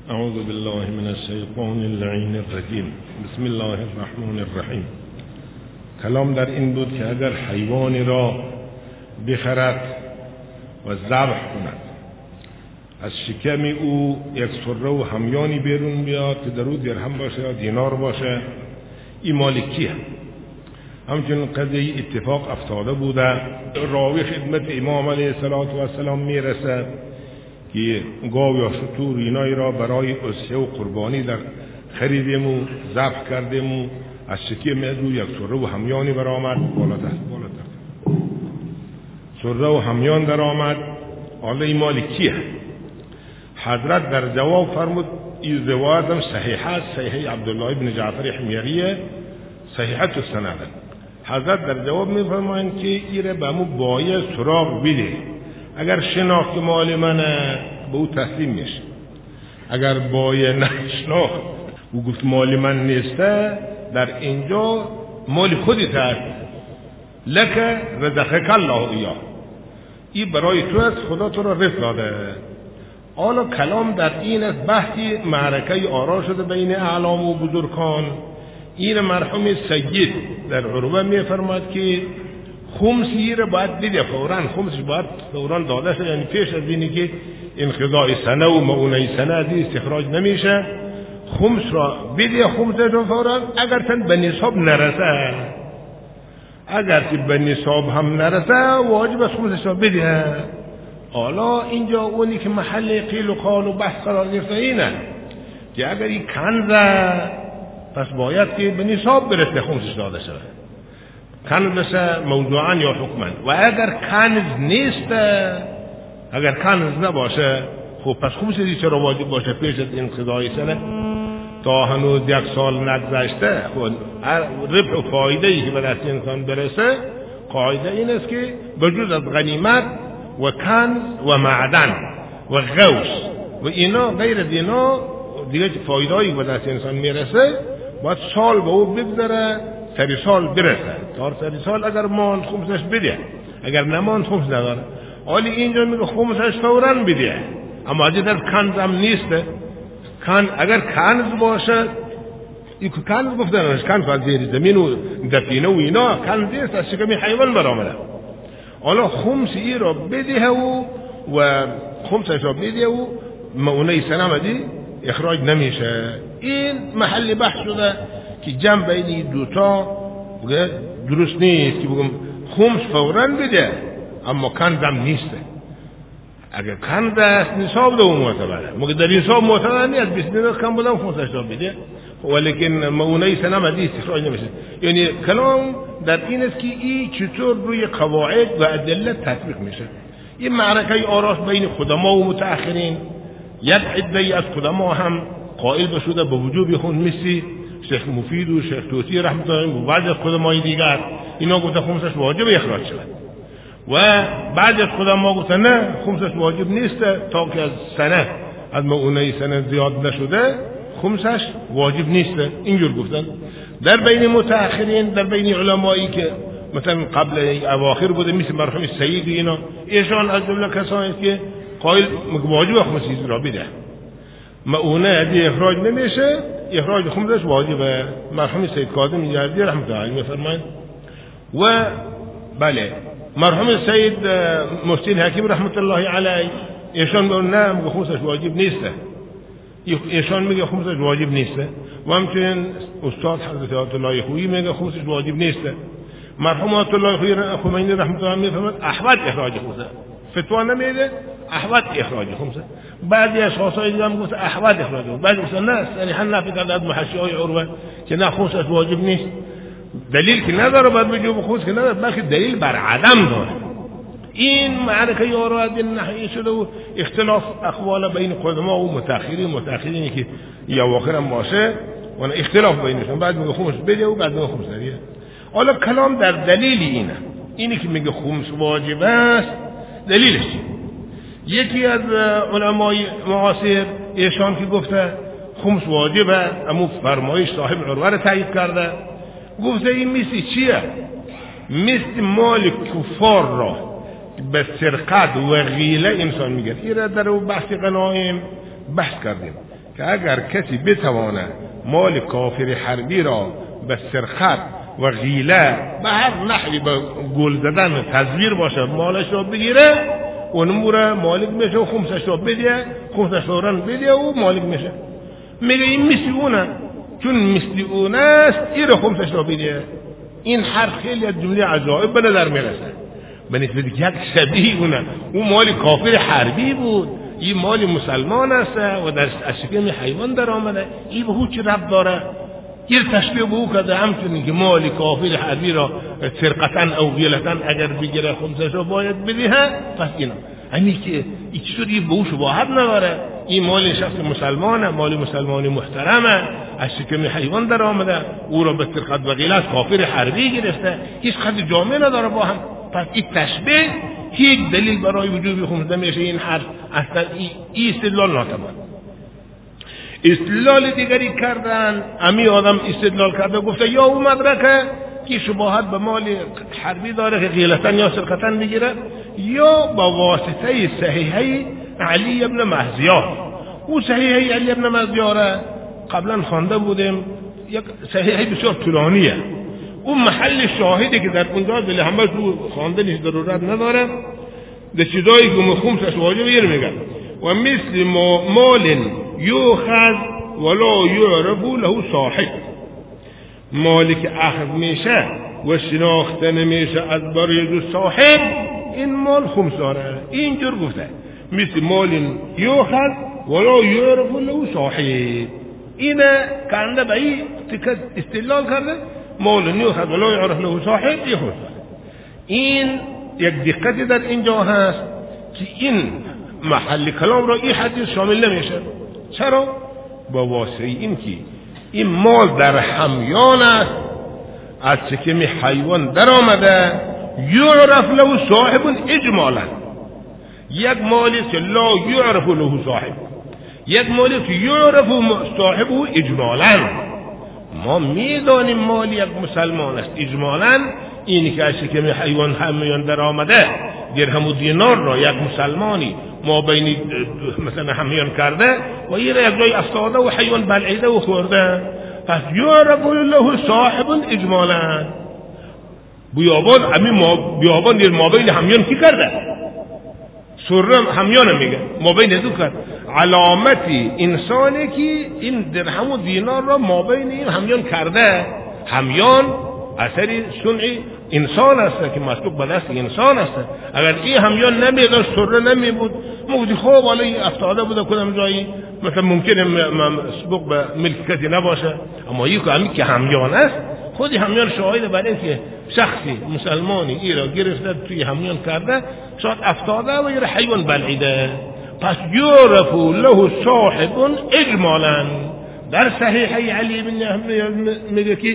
اعوذ بالله من الشیطان اللعین الرجیم. بسم الله الرحمن الرحیم. کلام در این بود که اگر حیوانی را بخرد و ذبح کند، از شکم او یک سره و همیانی بیرون بیاد که در او درهم باشه یا دینار باشه، این مال کیه؟ همچنین قضیه اتفاق افتاده بوده. راوی خدمت امام علیه السلام میرسه که گاو یا شتور اینایی را برای اضحیه و قربانی در خریدیم و ذبح کردیم و از شکم از او یک سره و همیانی برآمد. بالاتر سره و همیان در آمد. حالا این مال کیه؟ حضرت در جواب فرمود این روایت هم صحیح است، صحیح عبدالله ابن جعفر حمیریه، صحیحت السند. حضرت در جواب میفرمایند که این به مو باید سراغ بده، اگر شناخت مال منه به او تسلیم میشه، اگر باید نشناخت او گفت مال من نیسته، در اینجا مال خودت هست، لک رزقک الله ایاه، این برای تو است، خدا تو را رزق داده. حالا کلام در این است، بحثی معرکه آرا شده بین اعلام و بزرگان. این مرحوم سید در عروه میفرماد که خمسی را باید بده فوراً، خمسش باید فوراً داده شد، یعنی پیش از اینی که انقضاء سنه و مؤونه سنه از استخراج نمیشه، خمس را بده، خمسش را فوراً. اگر تن به نصاب نرسه، اگر که به نصاب هم نرسه، واجب از خمسش را بده. حالا اینجا اونی که محل قیل و قال و بحث قرار گرفته اینه که اگر این کنزه، پس باید که به نصاب برسه خمسش داده شده، کنز بشه موضوعا یا حکما. و اگر کنز نیست، اگر کنز نباشه، خب پس خمسش چرا واجب باشه پیش از انقضای سنه؟ تا هنوز یک سال نگذشته، خب ربح و فایده ای که به دست انسان برسه، قاعده این است که بجز از غنیمت و کنز و معدن و غوث و اینا، غیر از اینا دیگه فایده هایی به دست انسان میرسه، باید سال به او بگذره، سری سال برسه. تا سری سال اگر ماند خمسش بده، اگر نماند خمس نداره. حالی اینجا میگه خمسش فوراً بده، اما از در کنز هم نیسته. اگر کنز باشه، این کنز گفتنش کنز از زیر زمین و دفینه و اینا کنز نیست، از شکم حیوان برآمده. حالا خمس ای را بده و خمسش را بده و مؤونه سنه دی اخراج نمیشه. این محل بحث شده که جمع بین این دوتا درست نیست که بگم خمس فوراً بده اما کنزم نیسته. اگر کنز است نصاب ده معتبره، مگر در نصاب معتبر نیست، 20 دینار کم بودم خمسش را بده، ولیکن مؤونه سنه دی اخراج نمیشه. یعنی کلام در این است که این چطور روی قواعد و ادله تطبیق میشه. این معرکه آراست بین قدما و متأخرین. یک عده از قدما هم قائل بشده به وجوب خون، مثل شیخ مفید و شیخ توسی رحمت الله علیهم و بعض از قدمای دیگر، اینا گفته خمسش واجب اخراج شود. و بعض از قدما گفتن نه، خمسش واجب نیست تا که از سنه، از مؤونه سنه زیاد نشده، خمسش واجب نیست. اینجور گفتن. در بین متأخرین، در بین علمایی که مثلا قبل اواخر بوده، مثل مرحوم سید اینا، ایشان از جمله کسانی که قائل واجب خمسش را بده، مؤونه ادی اخراج نمیشه، اخراج خمسش واجبه. مرحوم سید کاظم یزدی رحمت الله علیه میفرمایند. و بله مرحوم سید مفتی حکیم رحمت الله علیه ایشان میگن نه، میگه خمسش واجب نیست، ایشان میگه خمسش واجب نیست. و همچنین استاد حضرت آیت الله خویی میگه خمسش واجب نیست. مرحوم آیت الله خمینی رحمت الله میفرماید احوط اخراج خمسه، فتوا نمیده، احوط اخراج خمسه. بعضی اشخاص های دیگه میگن احوط اخراج، بعضی میگن نه، صریحا نفی کرده از محشیای عروه که نه خمسش واجب نیست. دلیل که نداره، بعد بگه خمس که نداره، بلکه دلیل بر عدم داره. این معرکه آرا از این ناحیه شده و اختلاف اقوال بین قدما و متأخرینی که یا اواخر هم باشه و اختلاف بینشون، بعد میگه خمس بده و بعد میگه خمس نده. حالا کلام در دلیل اینه که میگه خمس واجب است، دلیلش یکی از علمای معاصر ایشان که گفته خمس واجبه، اما فرمایش صاحب عروه را تایید کرده، گفته این مثل چیه؟ مثل مال کفار را به سرقت و غیله انسان میگه. این را در بحث غنایم بحث کردیم که اگر کسی بتواند مال کافر حربی را به سرقت و غیله به هر نحوی به گل زدن و تزویر باشه مالش را بگیره اون موره مالک میشه و خمسش را بده، خمسش را بده و مالک میشه. میگه این مثل اونه، چون مثل اونه است این را خمسش را بده. این حرف خیلی از جمله عجایب به نظر میرسه به نسبت یک شبیه اونه. اون مال کافر حربی بود، این مال مسلمان است و در شکم حیوان در آمده. این به چه ربط داره؟ یه تشبیه به او کرده همچنین که مال کافر حربی را سرقتن او غیلتن اگر بگیره خمسش را باید بدهه. پس اینا همین که این چطوری به او شباهت نداره؟ این مال شخص مسلمانه، مال مسلمانی محترمه، از شکم حیوان در آمده، او را به سرقت و غیلت کافر حربی گرفته، هیچ خط جامعه نداره با هم. پس این تشبیه هیچ دلیل برای وجوب خمس نمیشه. این حرف اصلا این استدلال ناتوان. استدلال دیگری کردن، امی آدم استدلال کرده گفته یا او مدرکه که شباهت به مال حربی داره که غیلتن یا سرقتن بگیره، یا با واسطه صحیحه علی ابن مهزیار. او صحیحه علی ابن مهزیاره قبلا خوانده بودیم، یک صحیحه بسیار طولانیه. اون محل شاهدی که در اونجا دل همه تو خواندنش ضرورت نداره، در چیزایی که مخومسش واجب ایر میگن و مثل مال یوخذ ولا یعرف له صاحب، مالی که اخذ میشه و شناخته نمیشه از برای صاحب، این مال خمس داره. اینجور گفته مثل مال یوخذ ولا یعرف له صاحب. اینه کنده به این استدلال کرده مال یوخذ ولا یعرف له صاحب یخوز. این یک دقتی در اینجا هست که این محل کلام را این حدیث شامل نمیشه. چرا؟ با واسطه این که این مال در همیان است، از شکم حیوان در آمده، یعرف له صاحب اجمالا. یک مالی که لا یعرف له صاحب، یک مالی که یعرف صاحبه اجمالا. ما میدانیم مال یک مسلمان است اجمالا، اینی که از شکم حیوان همیان در آمده درهم و دینار را یک مسلمانی ما بین مثلا همیان کرده و این را یک جای افتاده و حیوان بلعیده و خورده، پس یعرف له صاحب اجمالا. بیابان بیابان ما بین همیان کی کرده؟ سرم همیان میگه ما بین دو کرد. علامتی انسانی که این درهم و دینار را ما بین این همیان کرده. همیان اثری صنعی انسان است که مسلوق به دست انسان است. اگر این همیان نمیداشت سره نمی بود مگه خوب علی افتاده بوده کدام جایی مثلا ممکنه مسبوق به ملکیتی نباشه، اما این که همیان است خودی همیان شاهد بر این که شخصی مسلمانی ای را گرفته توی همیان کرده شاید افتاده و یه حیوان بلعیده. پس یعرف له صاحب اجمالا. در صحیحه علی بن میگه که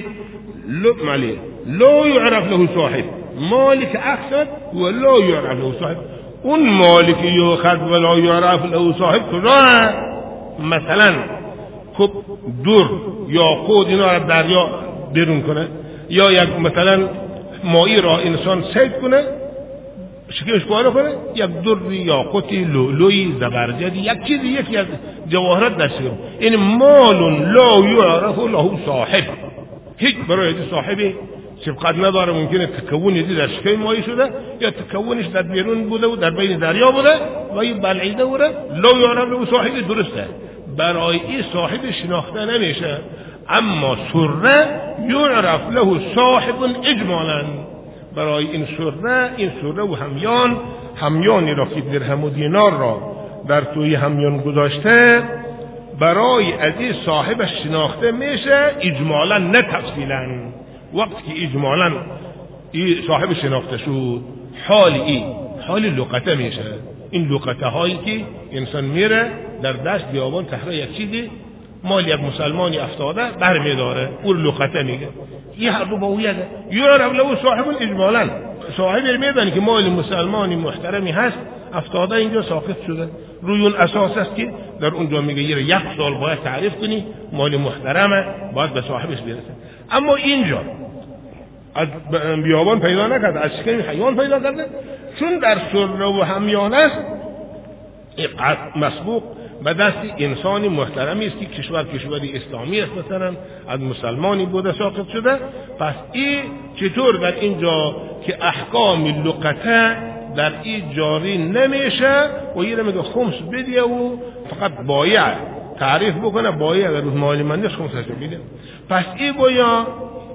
لا یعرف له صاحب، مالک اخذ و لا یعرف له صاحب. اون مالک یاخذ و لا یعرف له صاحب کجا؟ مثلا خب دور یا قود اینا را دریا بیرون کنه، یا یک مثلا ماهی را انسان صید کنه شکمش پاره کنه، یک دور یا قوتی لؤلؤی زبرجدی یک چیزی یکی از جواهرات دست کنه، این مال لا یعرف له صاحب، هیچ برای صاحبی سبقت نداره. ممکنه تکونی در شکم ماهی شده یا تکونش در بیرون بوده و در بین دریا بوده و این بلعیده بوده. لا یعرف له صاحب درسته، برای این صاحب شناخته نمیشه. اما سره یعرف له صاحب اجمالا. برای این سره و همیانی را که درهم و دینار را در توی همیان گذاشته برای از این صاحبش شناخته میشه اجمالا نه تفصیلا. وقتی که اجمالا این صاحب شناخته شد حال لقطه میشه. این لقطه هایی که انسان میره در دشت بیابان تحره یک چیزی مال یک مسلمانی افتاده بر میداره اون لقطه میگه. این هر دو باویه یعرف له صاحب اجمالا. صاحب میدونه که مال مسلمانی محترمی هست افتاده اینجا ساقط شده، روی اون اساس است که در اونجا میگه یک سال باید تعریف کنی مال محترمه باید به صاحبش برسه. اما اینجا از بیابان پیدا نکرده، از شکم حیوان پیدا کرده، چون در سره و همیان است مسبوق به دست انسانی محترمی است که کشوری اسلامی است، مثلا از مسلمانی بوده ساقط شده. پس این چطور در اینجا که احکام لقطه در این جاری نمیشه و یه میگه خمس بدیه و فقط بایع تعریف بکنه، بایع اگر مالی مندش خمسش بده. پس این باید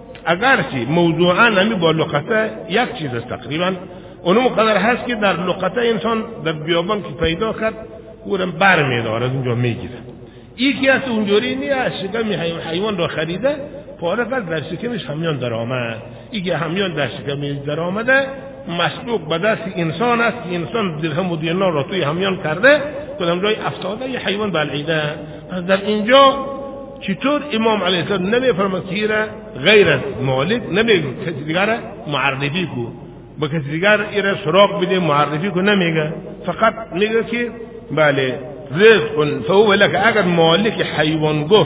اگرچه موضوعا نمی با لقطه یک چیز است تقریبا اونم قدر هست که در لقطه انسان در بیابان که پیدا کرد اونم بر میداره از اونجا میگیره. یکی از اونجوری نیست شکم حیوان را خریده پاره کرد در شکمش همیان در آمد، یکی همیان در شکمش در آمده مسلوق به دست انسان است که انسان درهم و دینار را توی همیان کرده کدام جای افتاده یه حیوان بلعیده. پس در اینجا چطور امام علیه السلام نمیفرماید که غیر از مالک نمیگه کسی دیگر معرفی کو، با کسی دیگر ایره سراغ بده معرفی کو نمیگه، فقط میگه که بله رزق فهو لك. اگر مالک حیوان گفت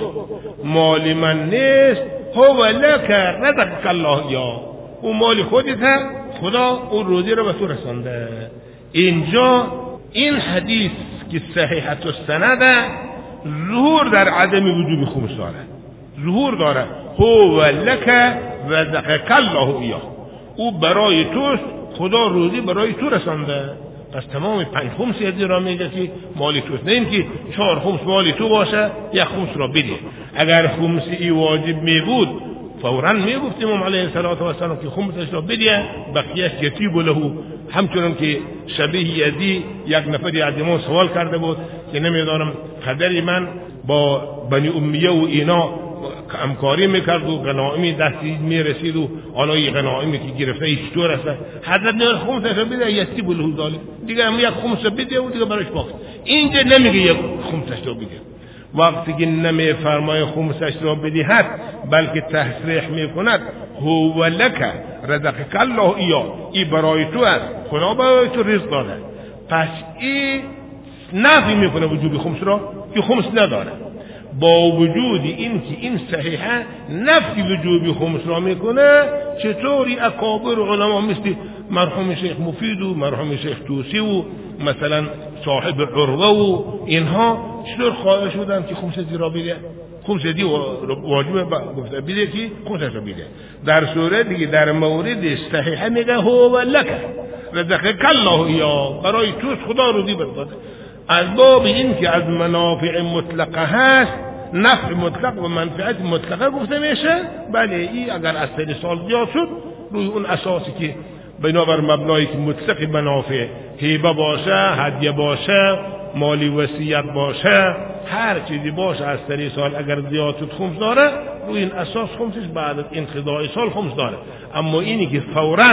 مال من نیست هو لك رزقك الله یا او مال خودت، خدا اون روزی رو به تو رسانده. اینجا این حدیث که صحیحت السند ظهور در عدم وجوب خمس داره، ظهور داره. هو لك رزقك الله یا او برای توست، خدا روزی برای تو رسانده. پس تمام 5 خمس یادی را میگه که مالی توست، نه اینکه 4 خمس مالی تو باشه 1 خمس را بده. اگر خمسی واجب می بود فوراً میگفت امام علیه السلام که خمسش را بده، بقیهش یتیب له. همچنان که شبیه یزی یک نفری از امام سوال کرده بود که نمیدانم قدری من با بنی امیه و اینا همکاری میکرد و غنایمی دستی میرسید و آنای غنایمی که گرفته چطور است. حضرت نه خمسش را بده یتیب له ذالک، دیگه هم 1 خمس بده و دیگه براش باقی. اینجا نمیگه 1 خمسش را بده. وقتی که نمی فرمای خمسش را بدهد بلکه تصریح میکند هو لک رزقک الله یا ای برای تو است، خدا برای تو رزق داده. پس این نفی میکنه وجوب خمس را که خمس نداره. با وجود این که این صحیحه نفی وجوب خمس را میکنه، چطوری اکابر علما مثل مرحوم شیخ مفید و مرحوم شیخ توسی و مثلا صاحب عروه و اینها چطور خواهد شدن که خمس را بده؟ خمس دی واجب گفته بده که خمسش را بده. در صورت دیگه در مورد صحیحه میگه هو لک رزقک الله یا برای توست، خدا روزی بده. از باب این که از منافع مطلقه هست، نفع مطلق و منفعت مطلقه گفته میشه. بله این اگر از 3 سال زیاد شد روی اون اساسی که بنابر مبنایی که مطلق منافع هیبه باشه، هدیه باشه، مالی وصیت باشه، هر چیزی باشه از 3 سال اگر زیاد شد خمس داره، روی این اساس خمسش بعد از انقضاء سال خمس داره. اما اینی که فوراً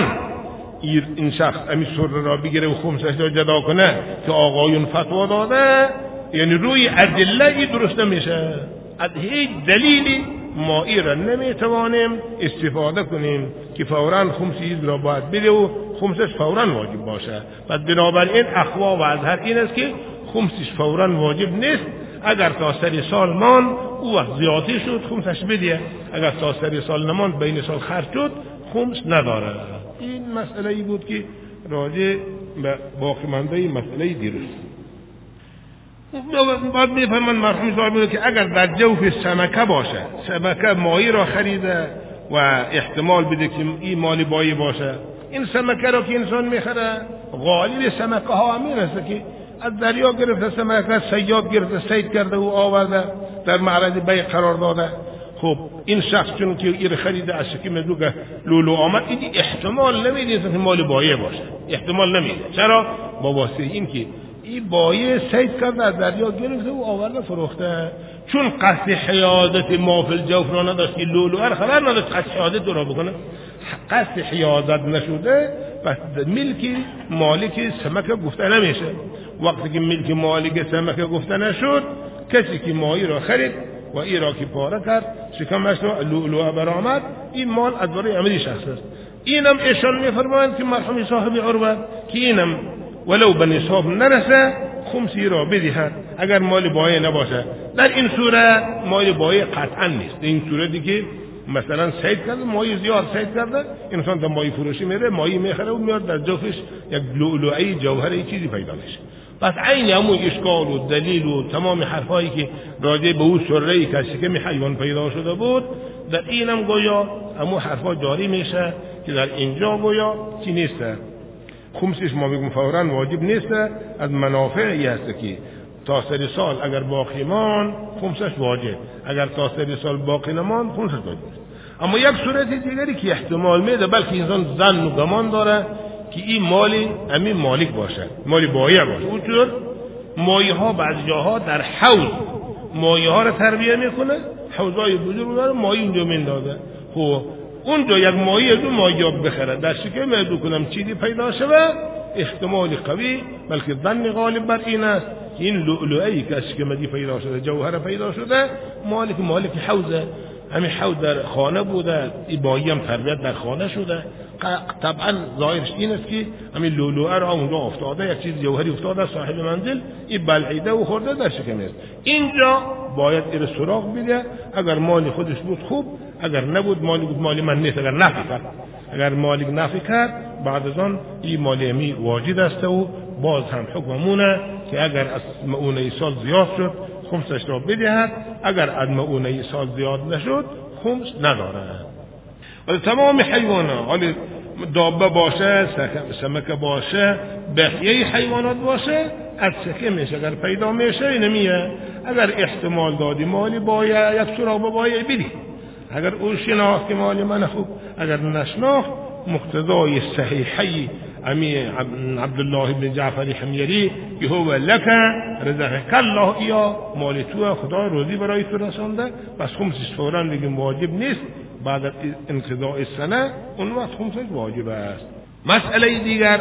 این شخص امی سر را بگیره و خمسش را جدا کنه که آقایون فتوا داده، یعنی روی ادله ای درست نمیشه. از هیچ دلیلی ما ای را نمیتوانیم استفاده کنیم که فوراً خمسی را باید بده و خمسش فوراً واجب باشه. پس بنابراین اخوا و اظهر این است که خمسش فوراً واجب نیست. اگر تا 3 سال مان او وقت زیادی شد خمسش بده، اگر تا 3 سال نمان بین سال خرج شد خمس نداره. این مسئله ای بود که راجع به باقی مانده مسئله دیروز. بعد میفهمن مرحوم صاحب که اگر در جوف سمکه باشه، سمکه ماهی را خریده و احتمال بده که این مالی بایی باشه، این سمکه را که انسان میخره غالب سمکه ها همین است که از دریا گرفته سمکه، صیاد گرفته صید کرده و آورده در معرض بیع قرار داده. خب این شخص چون که این خریده از شکم دوگه لولو آمد، این احتمال نمیده که مال بایه باشه، احتمال نمیده. چرا؟ با واسطه این که این بایه صید کرده از دریا گرفته و آورده فروخته، چون قصد حیادت ما فی الجوف را نداشت که لولو خبر نداشت قصد حیادت را بکنه، قصد حیادت نشده، پس ملک مالک سمکه گفته نمیشه. وقتی که ملک مالک سمکه گفته نشد، کسی که ماهی را خرید و ای را که پاره کرد شکمش را لؤلؤ برآمد، این مال از برای عملی شخص است. اینم ایشان میفرمایند که مرحوم صاحب عروه که اینم ولو به نصاب نرسه خمسی را بدهد اگر مال بایه نباشه. در این صورت مال بایه قطعا نیست. این صورتی که مثلا صید کرده، ماهی زیاد صید کرده، انسان تا ماهی فروشی میره، ماهی میخره و میاد در جوفش یک لؤلؤی جوهری چیزی پیدا میشه. پس عین همون اشکال و دلیل و تمام حرفایی که راجع به اون سره‌ای که شکم حیوان پیدا شده بود در اینم گویا همون حرفا جاری میشه که در اینجا گویا چی نیست. خمسش ما میگم فوراً واجب نیست، از منافعی هست که تا 3 سال اگر باقی مان خمسش واجب، اگر تا 3 سال باقی نمان خمسش واجب نیست. اما یک صورت دیگری که احتمال میده بلکه انسان ظن و گمان داره که این مالی همین مالک باشه، مالی بایع باشه. اونطور مایه ها بعضی جاها در حوض مایه ها رو تربیه میکنه، حوضای بزرگ داره مایه اونجا میندازه. خب اونجا یک مایه از اون مایه بخره در شکم ادو کنم چیزی پیدا شده، احتمال قوی بلکه ظن غالب بر این است که این لؤلؤی که از شکم دی پیدا شده، جوهر پیدا شده، مالک حوضه. همین حوض در خانه بوده، این مایه هم تربیت در خانه شده. طبعا ظاهرش این است که همین لؤلؤه را اونجا افتاده، یک چیز جوهری افتاده، صاحب منزل این بلعیده و خورده در شکم است. اینجا باید این سراغ بده. اگر مالی خودش بود خوب، اگر نبود مالی من نیست. اگر مالک نفی کرد بعد از آن این مالی می واجد است و باز هم حکممونه که اگر از مؤونه سال زیاد شد خمسش را بدهد، اگر از مؤونه سال زیاد نشد خمس ندارد. ولی تمام حیوانات، حالی دابه باشه، سمکه باشه، بقیه حیوانات باشه، از شکمش اگر پیدا میشه نمیه. اگر احتمال دادی مالی باید یک سراغ باید بدی، اگر او شناخت که مالی من خوب، اگر نشناخت مقتضای صحیحی امی عبدالله بن جعفر حمیری که هو لک رزقک الله یا مال تو خدا روزی برای تو رسانده، پس خمسش فوراً دیگه واجب نیست. بعد از انقضاء سنه اون وقت خمسش واجب است. مسئله دیگر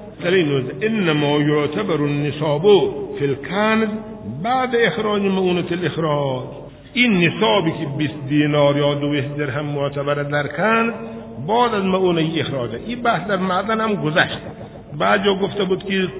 انما یعتبر النصاب فی الکنز بعد اخراج مؤونة الاخراج. این نصابی که 20 دینار یا 2 درهم معتبر در کنز بعد از مؤونه اخراجه. این بحث در معدن هم گذشت. بعد جا گفته بود که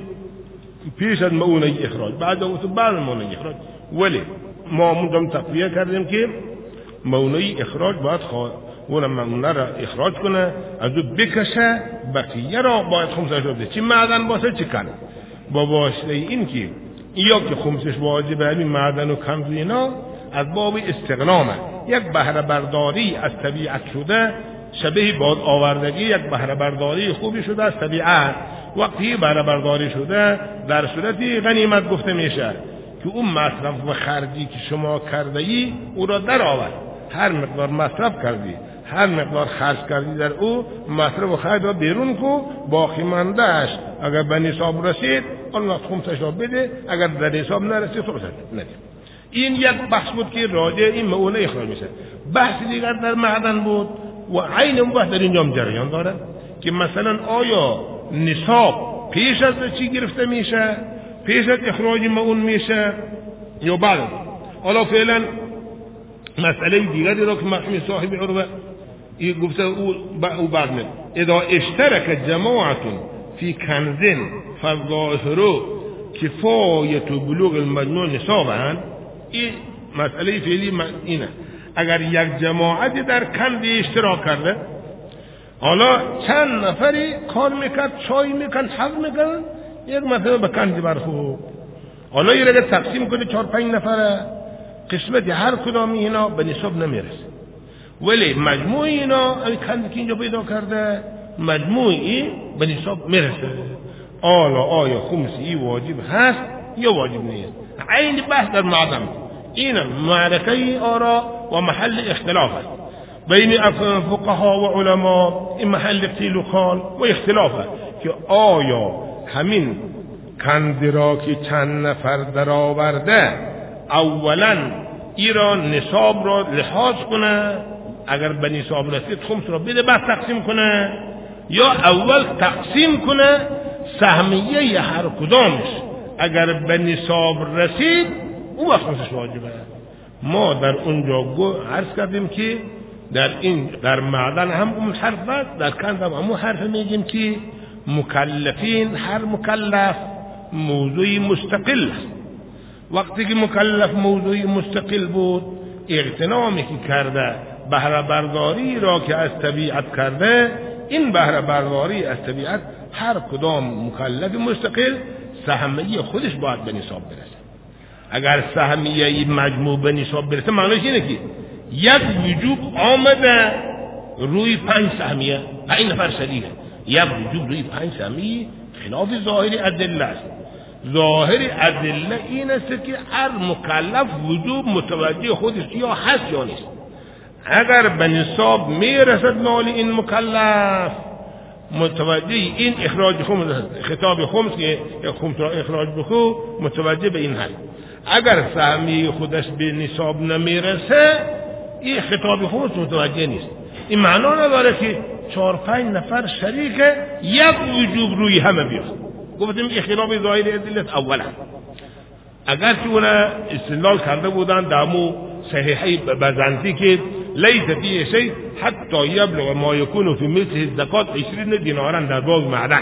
پیش از مؤونه اخراج، بعد جا گفته بعد از مؤونه اخراج. ولی ما مدام تقویه کردیم که مؤونه اخراج باید اون مؤونه را اخراج کنه، از او بکشه، بقیه را باید خمسش بده، چی معدن باشه چی کنه. با واسطه این که یا که خمسش واجبه همین معدن و کنز اینا از باب استغنامه، یک بهره برداری از طبیعت شده، شبیه باد آوردگی یک بهره برداری خوبی شده از طبیعت. وقتی بهره برداری شده در صورتی غنیمت گفته میشه که اون مصرف و خرجی که شما کرده ای او را در آور. هر مقدار مصرف کردی، هر مقدار خرج کردی در او مصرف و خرج را بیرون کو، باقی ماندهش اگر به نصاب رسید آن وقت خمسش را بده، اگر در نصاب نرسید خمسش نده. این یک بحث بود که راجع این مؤونه اخراج میشه. بحث دیگر در معدن بود و عین اون بحث در اینجا هم جریان داره که مثلا آیا نصاب پیش از چی گرفته میشه، پیش از اخراج مؤون میشه یا بعد. حالا فعلا مسئله دیگری را که مرحوم صاحب عروه این گفته او بعد من اذا اشترک جماعت فی کنز فالظاهر کفایت بلوغ المجموع نصابا. این مسئله فعلی اینه، اگر یک جماعت در کنز اشتراک کرده، حالا چند نفری کار میکرد، چای میکن، حض میکن، یک مثلا به کنز برخورد، حالا یه اگر تقسیم کنی 4-5 نفره، قسمت هر کدامی اینا به نصاب نمیرسه. ولی مجموع اینا کنزی که اینجا پیدا کرده مجموعی به نصاب میرسه. آیا خمسی واجب هست یا واجب نیست؟ عین بحث در معدن. این معرکه آرا و محل اختلاف است بین فقها و علما. این محل قیل و قال و اختلاف است که آیا همین کنز را که چند نفر در آورده اولا ایران نصاب را لحاظ کنه، اگر به نصاب رسید خمس را بده بعد تقسیم کنه، یا اول تقسیم کنه سهمیه هر کدامش اگر به نصاب رسید او وقت خمسش واجبه. ما در اونجا عرض کردیم که در معدن هم اون حرف است، در کنز هم همون حرف میگیم که مکلفین، هر مکلف موضوعی مستقل است. وقتی که مکلف موضوعی مستقل بود، اغتنامی که کرده، بهره برداری را که از طبیعت کرده، این بهره برداری از طبیعت هر کدام مکلف مستقل سهمیه خودش باید به نصاب برسه. اگر سهمیه مجموع به نصاب برسه معنیش اینه که یک وجوب آمده روی 5 سهمیه، 5 نفر شریکه، یک وجوب روی 5 سهمیه خلاف ظاهر ادله است. ظاهر ادله این است که هر مکلف وجوب متوجه خودش یا هست یا نیست. اگر به نصاب میرسد مال این مکلف، متوجه این اخراج خمس، خطاب خمس که خمس را اخراج بکو، متوجه به این هست. اگر سهمیه خودش به نصاب نمیرسه، این خطاب خمس متوجه نیست. این معنا نداره که 4-5 نفر شریک یک وجوب روی همه بیاد. گفتیم اختلاف ظاهر ادله اولا. اگر که اون استدلال کرده بودن دامو صحیحی بزنتی که لیس فیه شیء حتی یبلغ ما یکون فی مثل الزکات 20 دینارا در باب معدن.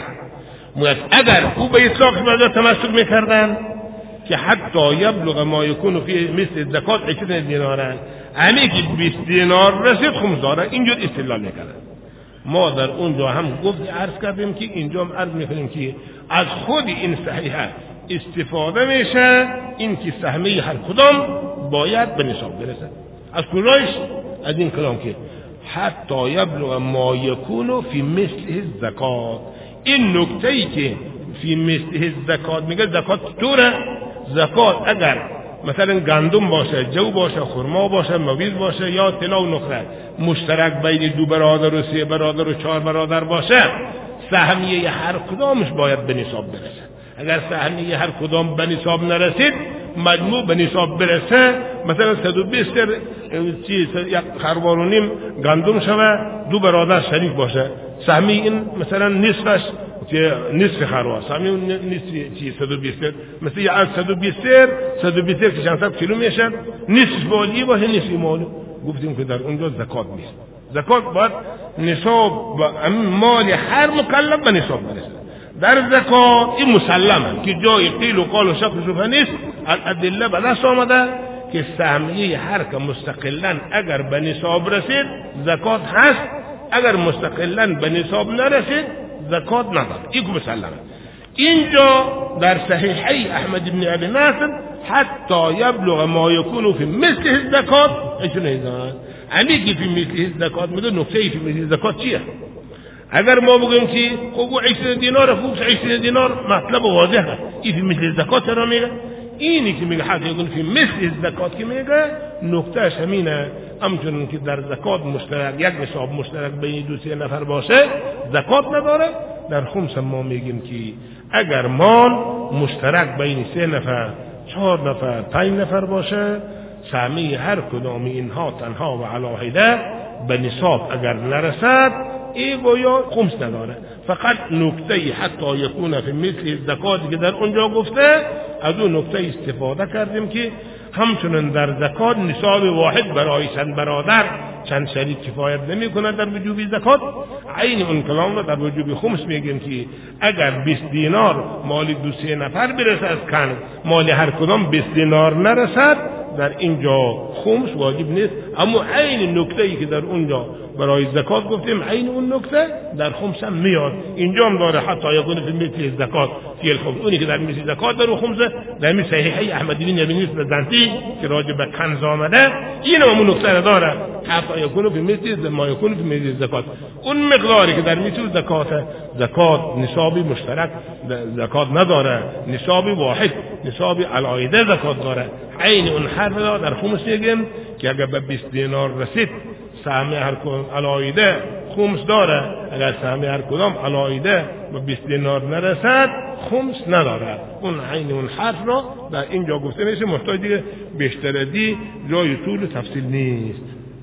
اگر او به اطلاق ماذا تمسک میکردن که حتی یبلغ ما یکون فی مثل الزکات 20 دینارا، همین که 20 دینار رسید خمس داره، اینجور استدلال میکردن. ما در اونجا هم عرض کردیم که اینجا هم عرض میکنیم که از خود این صحیحه استفاده میشه، این که سهمیه هر کدام باید به نصاب برسه. از کجایش؟ از این کلام که حتی یبلغ ما یکون فی مثل الزکات. این نکته ای که فی مثل الزکات میگه زکات طوره. زکات اگر مثلا گندم باشه، جو باشه، خرما باشه، مویز باشه یا طلا و نقره مشترک بین 2 برادر و 3 برادر و 4 برادر باشه، سهمیه هر کدامش باید به نصاب برسه. اگر سهمیه هر کدام به نصاب نرسید، مجموع به نصاب برسه، مثلا 120 یک خروار و نیم گندم شوه، 2 برادر شریک باشه، سهمیه این مثلا نصفش که نصف خروار، سهمیه نصف 120 مثلا از 120 که 600 کیلو میشه، نصف مالی باشه، نصف مالی. گفتیم که در اونجا زکات نیست. زکات باید نصاب مال هر مکلف به نصاب برسه. در زکات این مسلمه که جای قیل و قال و شک و شبهه نیست. الادله به دست آمده که سهمیه هر که مستقلا اگر به نصاب رسید زکات هست، اگر مستقلا به نصاب نرسید زکات نداره. این که مسلمه. اینجا در صحیحی احمد بن ابی ناصر حتی یبلغ ما یکون فی مثل الزکات 20 هزار. امی که فی مثل الزکات میگه نکته فی مثل الزکات چیه؟ اگر ما بگیم که خوب 20 دینار خوب 20 دینار مطلب واضحه، این فی مثل الزکات را میگه. اینی که میگه حتی یکون فی مثل الزکات که میگه نکتهش همینه. همچنین که در زکات مشترک یک نصاب مشترک بین 2-3 نفر باشه زکات نداره. در خمس ما میگیم که اگر مال مشترک بین 3 نفر 4 نفر 5 نفر باشه، سهمیه هر کدام اینها تنها و علاهده به نصاب اگر نرسد ای گویا خمس نداره. فقط نکته حتی یکون فی مثل الزکات که در اونجا گفته، از اون نکته استفاده کردیم که همچنین در زکات نصاب واحد برای چند برادر چند شریک کفایت نمی کند در وجوب زکات. عین اون کلام رو در وجوب خمس میگیم که اگر 20 دینار مال 2-3 نفر برسه از کن، مال هر کدام 20 دینار نرسد، در اینجا خمس واجب نیست. اما عین نکته‌ای که در اونجا برای زکات گفتیم عین اون نکته در خمس هم میاد. اینجا هم داره حتی یکون فی مثل زکات فی الخمس. اونی که در مثل زکات در خمس در مثل صحیحی احمد بن ابی نصر بزنتی که راجع به کنز آمده، این هم اون نکته داره حتی یکون فی مثل ما یکون فی مثل زکات. اون مقداری که در مثل زکات نصابی مشترک زکات نداره، نصابی واحد نصابی علاهده زکات داره. عین اون حرف در خمس میگیم که اگر به 20 دینار رسید سهمیه هر کدام علاهده خمس داره، اگر سهمیه هر کدام علاهده به 20 دینار نرسد خمس نداره. اون عین اون حرف را در اینجا گفته میشه، محتاج دیگه بیشتردی جای طول تفصیل نیست.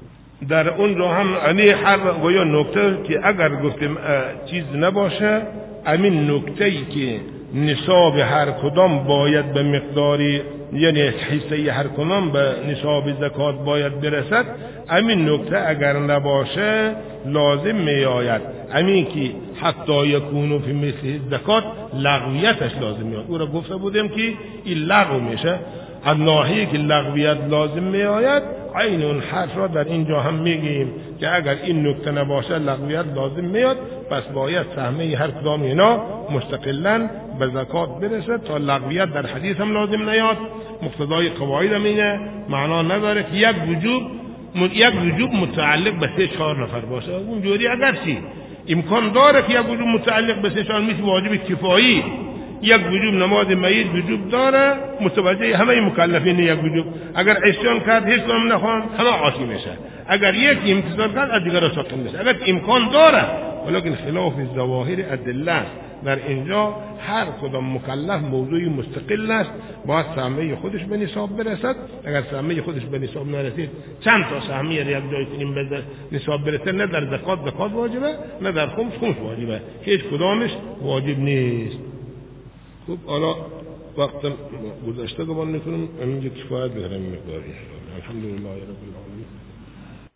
در اون را هم علی حرف گویا نکته که اگر گفتیم چیز نباشه، همین نکته‌ای که نصاب هر کدام باید به مقداری، یعنی حصه هر کدام به نصاب زکات باید برسد، همین نکته اگر نباشه لازم می آید همین که حتی یکونو فی مثل زکات لغویتش لازم می آید. او را گفته بودیم که این لغو میشه. از ناحیه که لغویت لازم می آید عین اون حرف را در اینجا هم میگیم که اگر این نکته نباشه لغویت لازم میاد، پس باید سهمیه هر کدام اینا مستقلاً به زکات برسه تا لغویت در حدیث هم لازم نیاد. مقتضای قواعد هم اینه، معنا نداره که یک وجوب متعلق به 3-4 نفر باشه. اونجوری اگر چی امکان داره که یک وجوب متعلق به 3-4 مثل واجب کفایی، یک وجوب نماز میت وجوب داره متوجه همه مکلفین یک وجوب، اگر عصیان کرد هیچ کدام نخوان همه عاصی میشه، اگر یک امتثال کرد از دیگر ساقط میشه. اگر امکان داره، ولیکن خلاف ظواهر ادله در اینجا هر کدام مکلف موضوعی مستقل است، باید سهمیه خودش به نصاب برسد. اگر سهمیه خودش به نصاب نرسید، چند تا سهمیه یک جای کنیم به نصاب برسه، نه در زکات واجبه، نه در خمس واجبه، هیچ کدامش واجب نیست. خب حالا وقت گذشته گمان میکنم اینجا کفایت بهرم مقداری. الحمدلله رب العالمین.